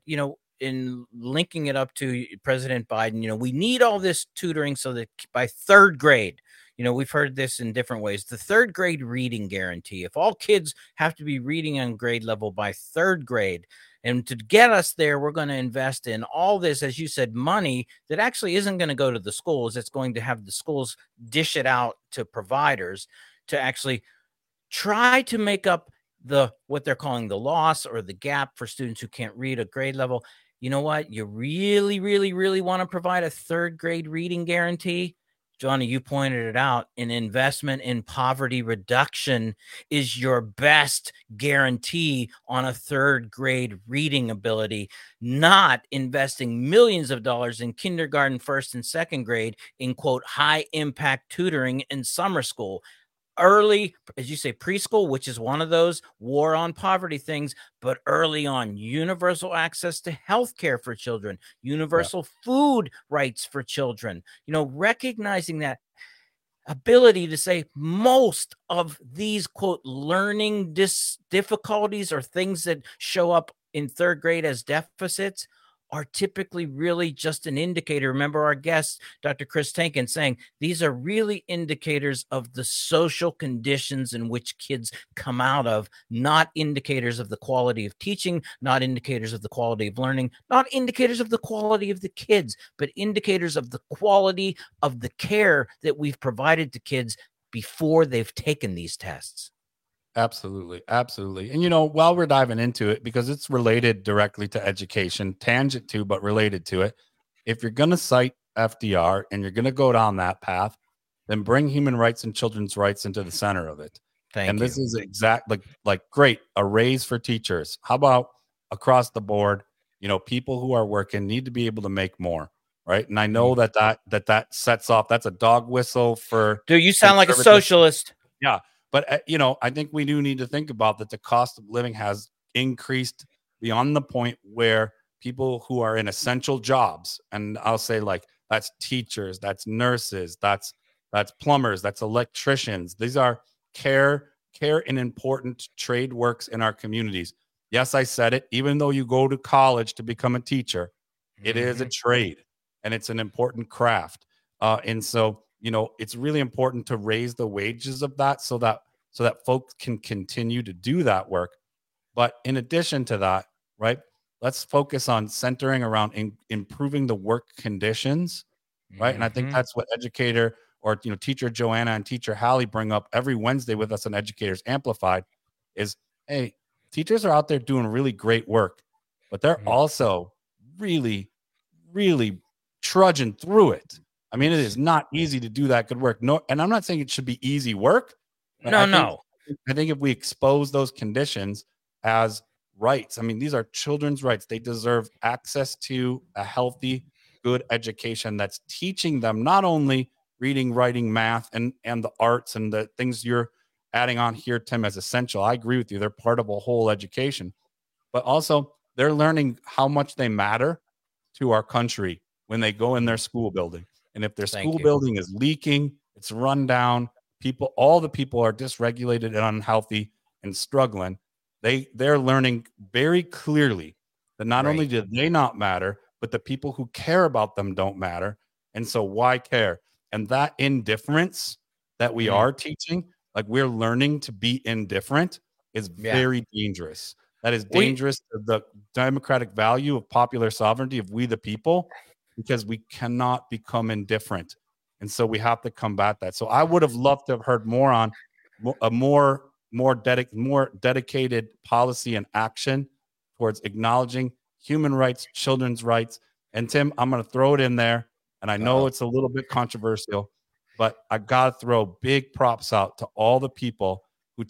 in linking it up to President Biden, we need all this tutoring so that by third grade, we've heard this in different ways. The third grade reading guarantee. If all kids have to be reading on grade level by third grade. And to get us there, we're going to invest in all this, as you said, money that actually isn't going to go to the schools. It's going to have the schools dish it out to providers to actually try to make up what they're calling the loss or the gap for students who can't read at grade level. You know what? You really, really, really want to provide a third grade reading guarantee? Johnny, you pointed it out. An investment in poverty reduction is your best guarantee on a third grade reading ability, not investing millions of dollars in kindergarten, first and second grade in, quote, high impact tutoring in summer school. Early, as you say, preschool, which is one of those war on poverty things, but early on, universal access to health care for children, universal food rights for children, recognizing that ability to say most of these, quote, learning difficulties or things that show up in third grade as deficits are typically really just an indicator. Remember our guest, Dr. Chris Tankin, saying these are really indicators of the social conditions in which kids come out of, not indicators of the quality of teaching, not indicators of the quality of learning, not indicators of the quality of the kids, but indicators of the quality of the care that we've provided to kids before they've taken these tests. Absolutely. Absolutely. And, while we're diving into it, because it's related directly to education, tangent to, but related to it, if you're going to cite FDR and you're going to go down that path, then bring human rights and children's rights into the center of it. This is exactly like great, a raise for teachers. How about across the board, people who are working need to be able to make more. Right. And I know that sets off, that's a dog whistle for. Dude, you sound like a socialist. Yeah. But, I think we do need to think about that the cost of living has increased beyond the point where people who are in essential jobs, and I'll say that's teachers, that's nurses, that's plumbers, that's electricians. These are care and important trade works in our communities. Yes, I said it. Even though you go to college to become a teacher, it is a trade and it's an important craft. And so, it's really important to raise the wages of that so that folks can continue to do that work. But in addition to that, right, let's focus on centering around improving the work conditions, right? And I think that's what teacher Joanna and teacher Hallie bring up every Wednesday with us on Educators Amplified. is, hey, teachers are out there doing really great work, but they're also really, really trudging through it. I mean, it is not easy to do that good work. No, and I'm not saying it should be easy work. No. I think if we expose those conditions as rights, I mean, these are children's rights. They deserve access to a healthy, good education that's teaching them not only reading, writing, math, and the arts and the things you're adding on here, Tim, as essential. I agree with you. They're part of a whole education, but also they're learning how much they matter to our country when they go in their school building. And if their school building is leaking, it's run down, all the people are dysregulated and unhealthy and struggling, they're learning very clearly that not only do they not matter, but the people who care about them don't matter. And so why care? And that indifference that we are teaching, like we're learning to be indifferent, is very dangerous. That is dangerous to the democratic value of popular sovereignty of we the people, because we cannot become indifferent. And so we have to combat that. So I would have loved to have heard more on a more dedicated policy and action towards acknowledging human rights, children's rights. And Tim, I'm going to throw it in there. And I know it's a little bit controversial, but I got to throw big props out to all the people who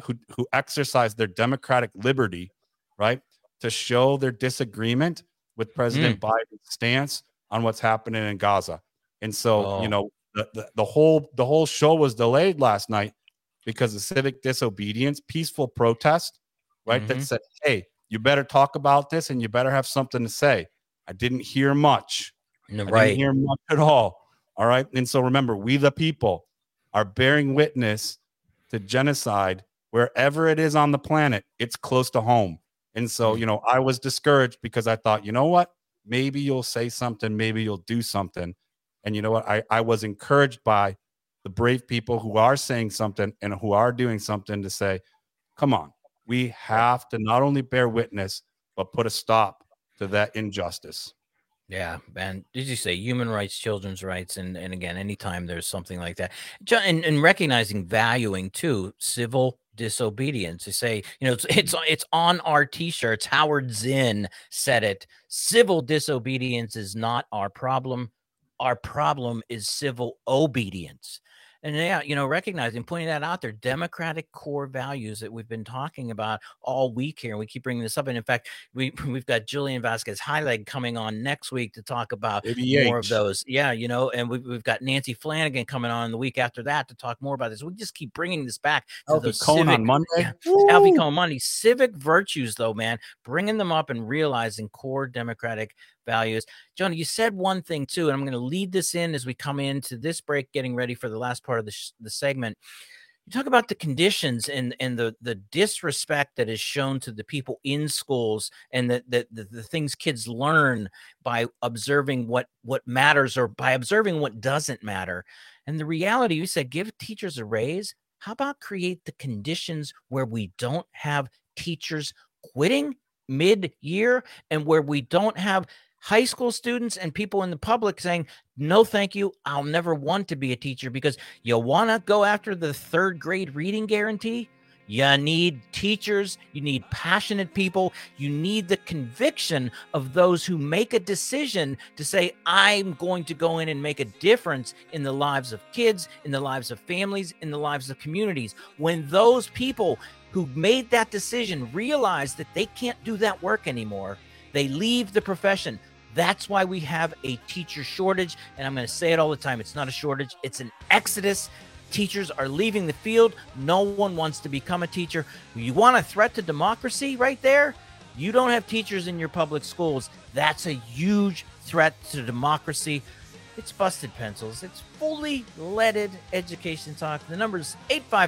exercised their democratic liberty, right, to show their disagreement with President Biden's stance on what's happening in Gaza. And so, the whole show was delayed last night because of civic disobedience, peaceful protest, right? That said, hey, you better talk about this and you better have something to say. I didn't hear much. I didn't hear much at all. All right. And so remember, we the people are bearing witness to genocide wherever it is on the planet. It's close to home. And so, I was discouraged because I thought, you know what? Maybe you'll say something. Maybe you'll do something. And you know what? I was encouraged by the brave people who are saying something and who are doing something to say, come on, we have to not only bear witness, but put a stop to that injustice. Yeah, man. Did you say human rights, children's rights? And again, anytime there's something like that, and recognizing, valuing too, civil disobedience. They say, it's on our t-shirts. Howard Zinn said it. Civil disobedience is not our problem. Our problem is civil obedience. And recognizing, pointing that out there, democratic core values that we've been talking about all week here. And we keep bringing this up. And in fact, we've got Julian Vasquez Highleg coming on next week to talk about more of those. Yeah. And we've got Nancy Flanagan coming on the week after that to talk more about this. We just keep bringing this back to the Cohen on Monday. Alfie Cohen Monday. Civic virtues, though, man, bringing them up and realizing core democratic values. John, you said one thing too, and I'm going to lead this in as we come into this break, getting ready for the last part of the segment. You talk about the conditions and the disrespect that is shown to the people in schools, and the things kids learn by observing what matters or by observing what doesn't matter. And the reality, you said, give teachers a raise. How about create the conditions where we don't have teachers quitting mid-year, and where we don't have high school students and people in the public saying, no, thank you, I'll never want to be a teacher? Because you want to go after the third grade reading guarantee. You need teachers. You need passionate people. You need the conviction of those who make a decision to say, I'm going to go in and make a difference in the lives of kids, in the lives of families, in the lives of communities. When those people who made that decision realize that they can't do that work anymore, they leave the profession. That's why we have a teacher shortage. And I'm going to say it all the time. It's not a shortage. It's an exodus. Teachers are leaving the field. No one wants to become a teacher. You want a threat to democracy right there? You don't have teachers in your public schools. That's a huge threat to democracy. It's Busted Pencils. It's fully leaded education talk. The number is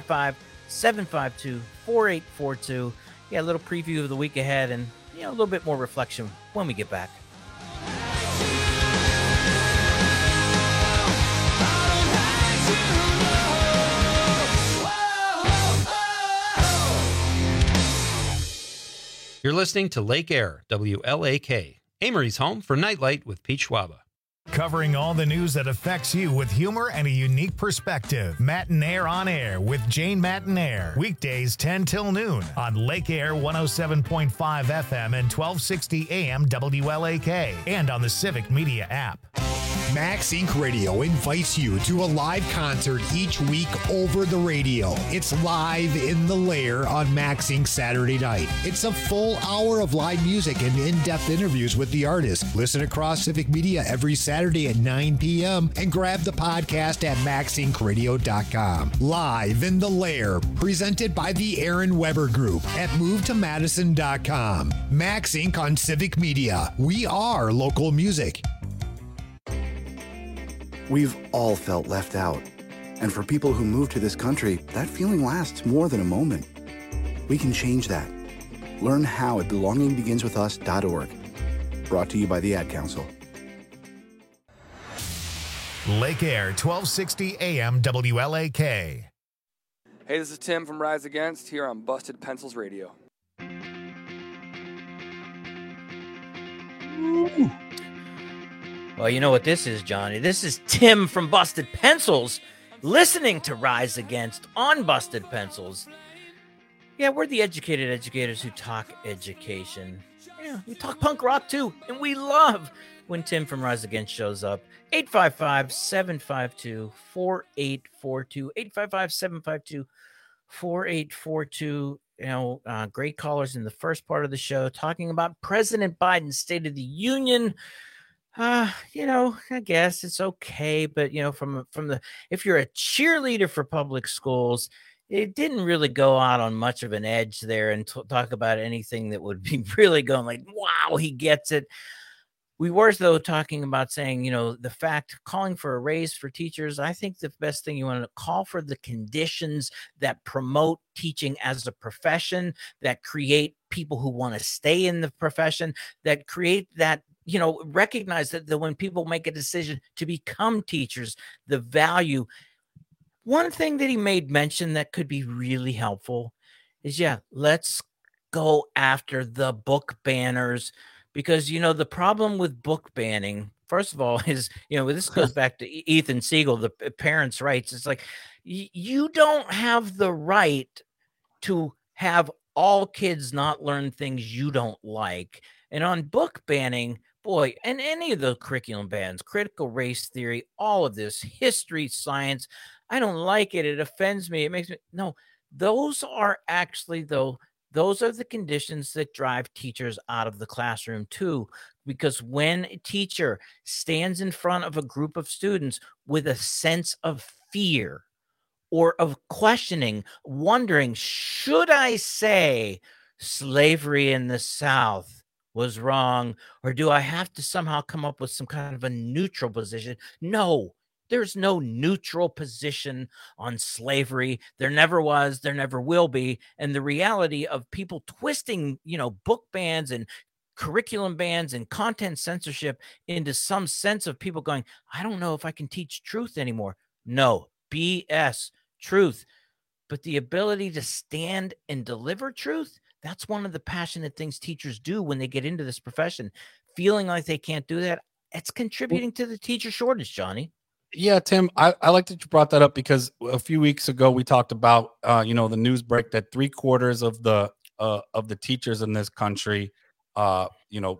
855-752-4842. Yeah, a little preview of the week ahead and a little bit more reflection when we get back. You're listening to Lake Air, WLAK, Amory's home for Nightlight with Pete Schwaba. Covering all the news that affects you with humor and a unique perspective. Matinaire on Air with Jane Matinaire. Weekdays 10 till noon on Lake Air 107.5 FM and 1260 AM WLAK. And on the Civic Media app. Max Inc. Radio invites you to a live concert each week over the radio. It's Live in the Lair on Max Inc. Saturday night. It's a full hour of live music and in-depth interviews with the artist. Listen across Civic Media every Saturday at 9 p.m. and grab the podcast at maxincradio.com. Live in the Lair, presented by the Aaron Weber Group at movetomadison.com. Max Inc. on Civic Media. We are local music. We've all felt left out. And for people who move to this country, that feeling lasts more than a moment. We can change that. Learn how at belongingbeginswithus.org. Brought to you by the Ad Council. Lake Air, 1260 AM WLAK. Hey, this is Tim from Rise Against here on Busted Pencils Radio. Ooh. Well, you know what this is, Johnny. This is Tim from Busted Pencils listening to Rise Against on Busted Pencils. Yeah, we're the educated educators who talk education. Yeah, we talk punk rock too, and we love when Tim from Rise Against shows up. 855-752-4842. 855-752-4842. You know, great callers in the first part of the show talking about President Biden's State of the Union. You know, I guess it's okay, but you know, from the if you're a cheerleader for public schools, it didn't really go out on much of an edge there and talk about anything that would be really going like, wow, he gets it. We were, though, talking about saying, you know, the fact calling for a raise for teachers. I think the best thing you want to call for the conditions that promote teaching as a profession, that create people who want to stay in the profession, that create that, you know, recognize that when people make a decision to become teachers, the value. One thing that he made mention that could be really helpful is, yeah, let's go after the book banners, because, you know, the problem with book banning, first of all, is, you know, this goes back to Ethan Siegel, the parents' rights. It's like, you don't have the right to have all kids not learn things you don't like. And on book banning, boy, and any of the curriculum bans, critical race theory, all of this, history, science, I don't like it. It offends me. It makes me, no, those are actually, though, those are the conditions that drive teachers out of the classroom too. Because when a teacher stands in front of a group of students with a sense of fear or of questioning, wondering, should I say slavery in the South was wrong, or do I have to somehow come up with some kind of a neutral position? No, there's no neutral position on slavery. There never was, there never will be. And the reality of people twisting, you know, book bans and curriculum bans and content censorship into some sense of people going, I don't know if I can teach truth anymore. No, BS, truth. But the ability to stand and deliver truth, that's one of the passionate things teachers do when they get into this profession. Feeling like they can't do that, it's contributing to the teacher shortage, Johnny. Yeah, Tim, I like that you brought that up, because a few weeks ago we talked about, you know, the news break that 3/4 of the teachers in this country, you know,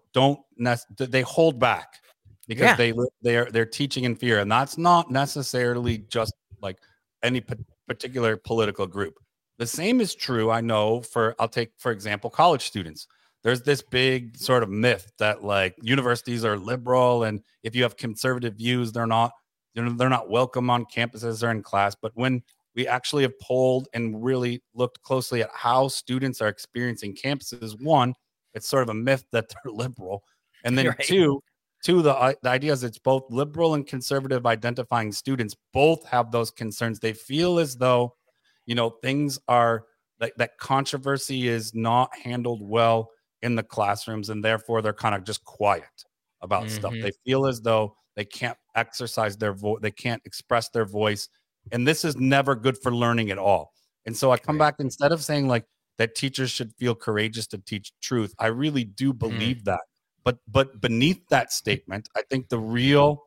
they hold back because they're teaching in fear, and that's not necessarily just like any particular political group. The same is true, I know, I'll take, for example, college students. There's this big sort of myth that like universities are liberal, and if you have conservative views, they're not welcome on campuses or in class. But when we actually have polled and really looked closely at how students are experiencing campuses, one, it's sort of a myth that they're liberal. And then two, the idea is it's both liberal and conservative identifying students both have those concerns. They feel as though, you know, things are that controversy is not handled well in the classrooms, and therefore they're kind of just quiet about stuff. They feel as though they can't exercise their voice, they can't express their voice, and this is never good for learning at all. And so I come back, instead of saying like that teachers should feel courageous to teach truth, I really do believe that. But beneath that statement, I think the real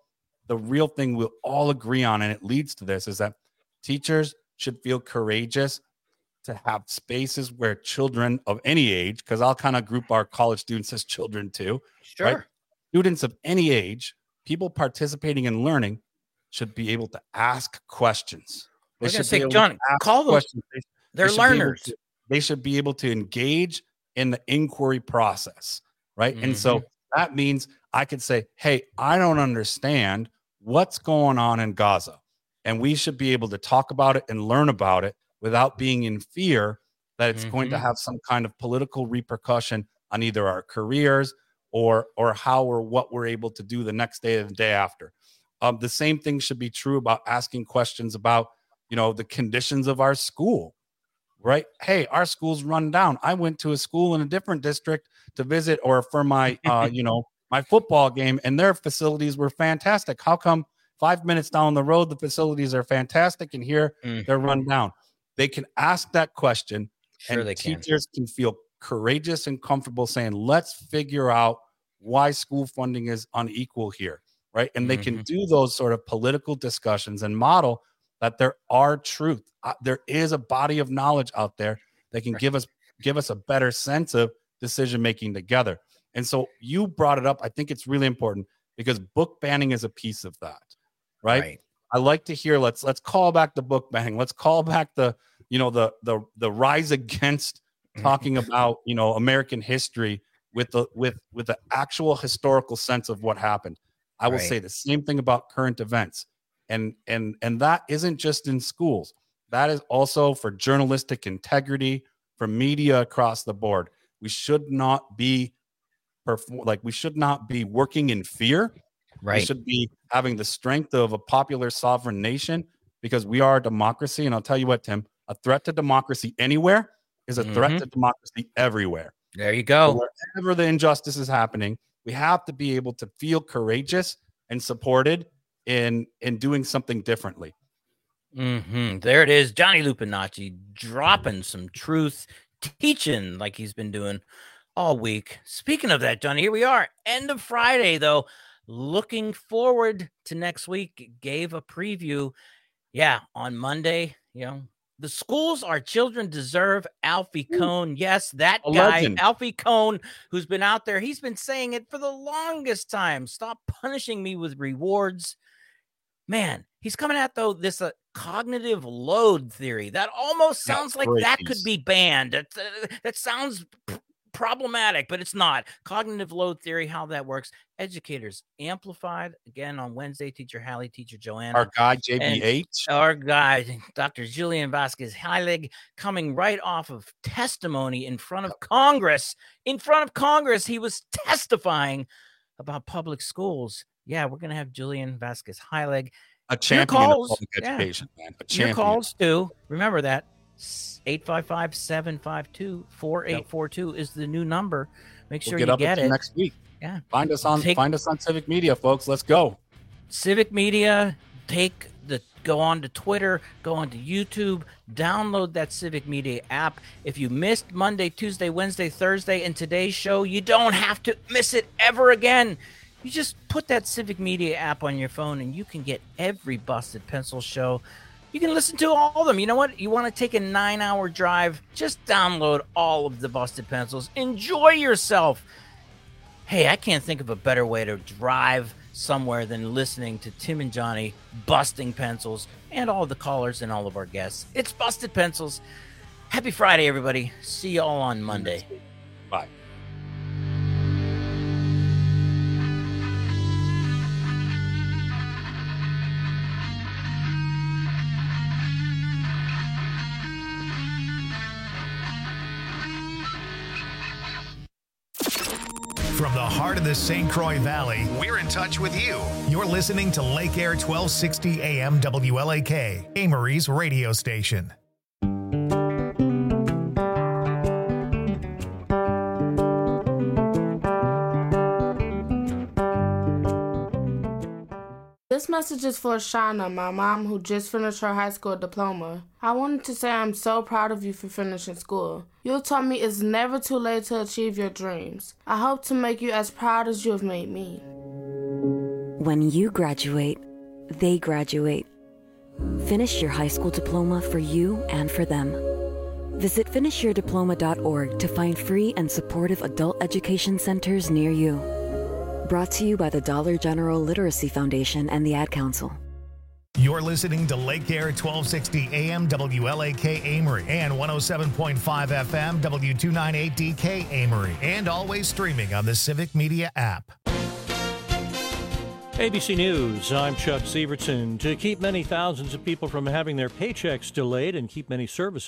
the real thing we'll all agree on, and it leads to this, is that teachers should feel courageous to have spaces where children of any age, because I'll kind of group our college students as children too. Sure. Right? Students of any age, people participating in learning should be able to ask questions. I was going to say, John, call them. They're learners. They should be able to engage in the inquiry process, right? And so that means I could say, hey, I don't understand what's going on in Gaza. And we should be able to talk about it and learn about it without being in fear that it's going to have some kind of political repercussion on either our careers or how or what we're able to do the next day or the day after. The same thing should be true about asking questions about, the conditions of our school, right? Hey, our school's run down. I went to a school in a different district to visit or for my, my football game, and their facilities were fantastic. How come 5 minutes down the road, the facilities are fantastic, and here they're run down? They can ask that question, and teachers can feel courageous and comfortable saying, let's figure out why school funding is unequal here, right? And they can do those sort of political discussions and model that there are truth. There is a body of knowledge out there that can give us a better sense of decision making together. And so you brought it up. I think it's really important because book banning is a piece of that, right? I like to hear let's call back the book banning. Let's call back the rise against talking about American history with the actual historical sense of what happened. I will say the same thing about current events. And that isn't just in schools. That is also for journalistic integrity, for media across the board. We should not be working in fear. Right. We should be having the strength of a popular sovereign nation because we are a democracy. And I'll tell you what, Tim, a threat to democracy anywhere is a threat to democracy everywhere. There you go. So wherever the injustice is happening, we have to be able to feel courageous and supported in doing something differently. There it is. Johnny Lupinacci dropping some truth, teaching like he's been doing all week. Speaking of that, Johnny, here we are. End of Friday, though. Looking forward to next week. Gave a preview. Yeah, on Monday, the schools our children deserve. Alfie Kohn. Yes, that guy, legend. Alfie Kohn, who's been out there. He's been saying it for the longest time. Stop punishing me with rewards. Man, he's coming at, though, this cognitive load theory. That almost sounds like that could be banned. That sounds problematic, but it's not. Cognitive load theory, how that works. Educators Amplified, again, on Wednesday. Teacher Hallie, Teacher Joanna. Our guy, JBH. Our guy, Dr. Jillian Vasquez-Heilig, coming right off of testimony in front of Congress. In front of Congress, he was testifying about public schools. Yeah, we're going to have Jillian Vasquez-Heilig. A champion of public education, man. A champion. Your calls, too. Remember that. 855-752-4842 is the new number. Make sure you get it. Next week. Yeah. Find us on Civic Media, folks. Let's go. Civic Media, go on to Twitter, go on to YouTube, download that Civic Media app. If you missed Monday, Tuesday, Wednesday, Thursday, and today's show, you don't have to miss it ever again. You just put that Civic Media app on your phone and you can get every Busted Pencil show. You can listen to all of them. You know what? You want to take a 9-hour drive? Just download all of the Busted Pencils. Enjoy yourself. Hey, I can't think of a better way to drive somewhere than listening to Tim and Johnny busting pencils and all the callers and all of our guests. It's Busted Pencils. Happy Friday, everybody. See you all on Monday. Bye. From the heart of the St. Croix Valley, we're in touch with you. You're listening to Lake Air 1260 AM WLAK, Amory's radio station. This message is for Shauna, my mom, who just finished her high school diploma. I wanted to say I'm so proud of you for finishing school. You taught me it's never too late to achieve your dreams. I hope to make you as proud as you have made me. When you graduate, they graduate. Finish your high school diploma for you and for them. Visit finishyourdiploma.org to find free and supportive adult education centers near you. Brought to you by the Dollar General Literacy Foundation and the Ad Council. You're listening to Lake Air 1260 AM WLAK Amory and 107.5 FM W298DK Amory, and always streaming on the Civic Media app. ABC News, I'm Chuck Sievertson. To keep many thousands of people from having their paychecks delayed and keep many services